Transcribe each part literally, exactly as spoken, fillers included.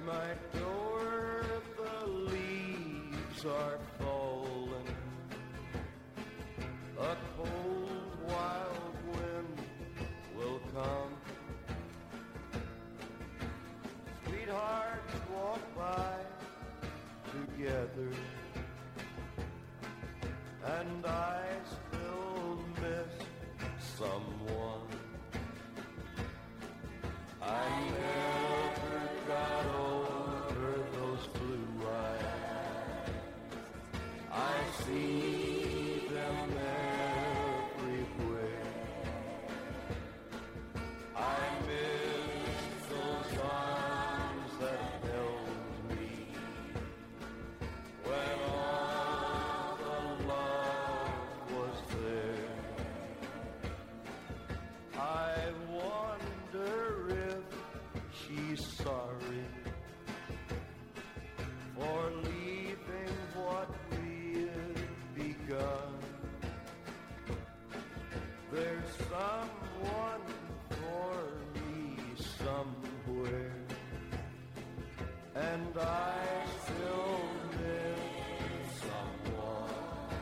my door the leaves are falling. A cold wild wind will come. Sweethearts walk by together, and I still miss someone. I never got over those blue eyes. I see them everywhere. I miss those arms that held me when all the love was there. I wonder if she's sorry for leaving what we've begun. There's someone for me somewhere, and I still miss someone.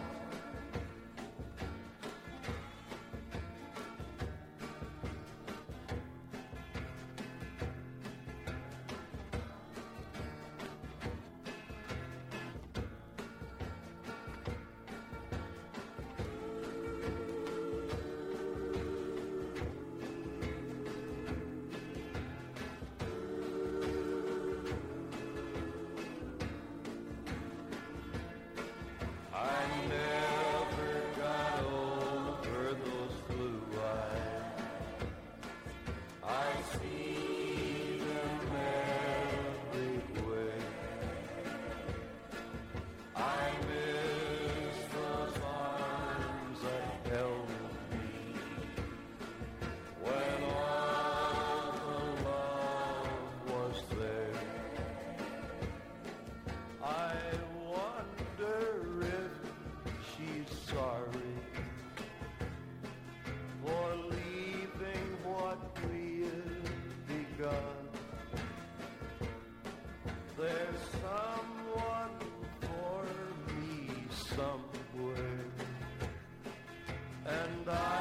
I never got over those blue eyes. I see them everywhere. I miss those arms that held me when all the love was there. I wonder if she's sorry for leaving what we've begun. There's someone for me somewhere, and I